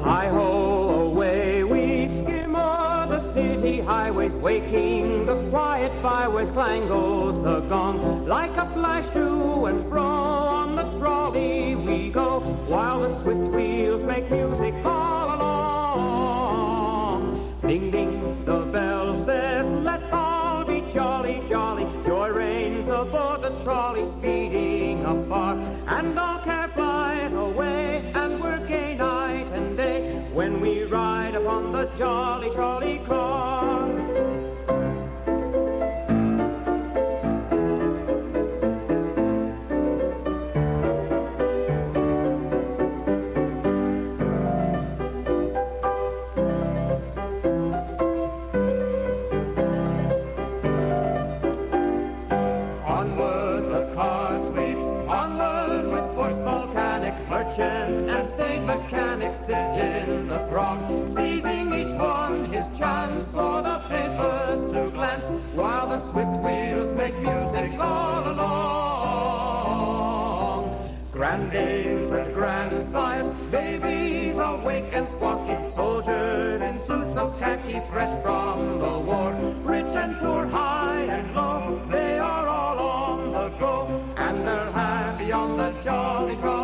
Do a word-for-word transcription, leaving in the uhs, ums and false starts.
Hi-ho, away we skim o'er the city highways, waking the quiet byways. Clang goes the gong, like a flash to and fro. On the trolley we go, while the swift wheels make music all along. Ding, ding, the bell says, let all be jolly, jolly. Joy reigns aboard the trolley, speeding afar, and all care flies away, and we're gay night and day when we ride upon the jolly trolley car. And state mechanics sit in the throng, seizing each one his chance for the papers to glance, while the swift wheels make music all along. Grand dames and grandsires, babies awake and squawky, soldiers in suits of khaki fresh from the war, rich and poor, high and low, they are all on the go, and they're happy on the jolly trolley.